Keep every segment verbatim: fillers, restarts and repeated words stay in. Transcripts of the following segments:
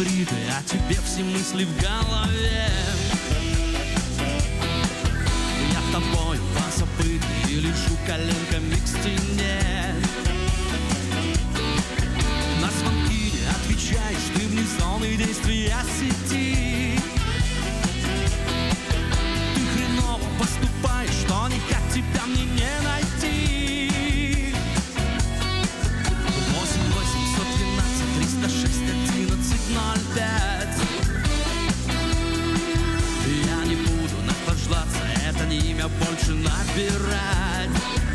закрыты, а тебе все мысли в голове. Я тобою позабытый и лежу коленками к стене. На звонки не отвечаешь, ты вне зоны действия сети. Ты хреново поступаешь, что никак тебя мне не найти. Восемь восемьсот двенадцать триста шесть одиннадцать ноль пять. Я не буду наслаждаться, это не имя больше набирать.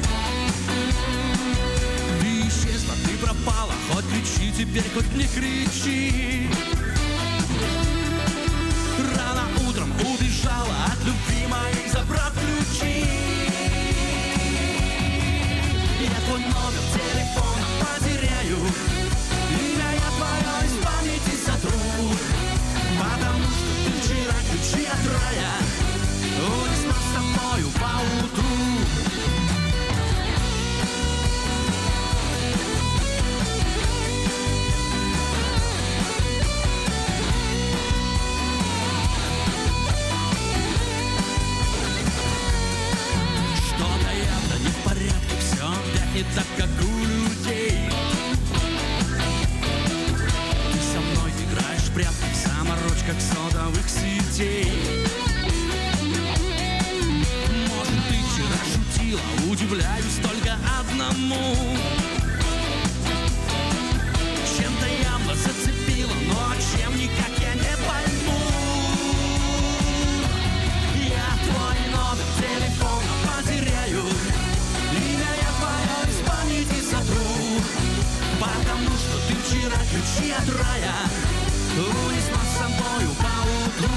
Ты исчезла, ты пропала, хоть кричи теперь, хоть не кричи. Рано утром убежала от любви моей, забрав ключи. Я твой номер телефона потеряю, имя я твое из памяти сотру, потому что ты вчера ключи от рая унесла с тобою поутру. Не так, как у людей. Ты со мной играешь в прятки в заморочках сотовых сетей. Может, ты вчера шутила, удивляюсь только одному. Чем-то явно зацепила, но чем никак я не пойму. Я твой номер телефона потеряю, имя я твое из памяти сотру, потому что ты вчера ключи от рая унесла с собою поутру.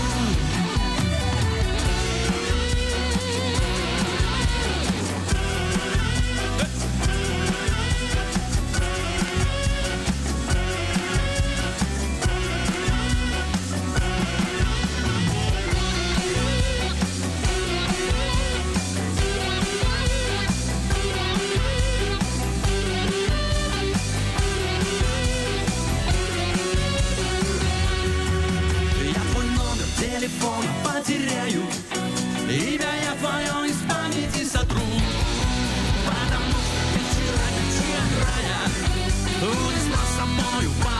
Телефона потеряю, имя я твое из памяти сотру, потому что ты вчера ключи от рая унесла с собою.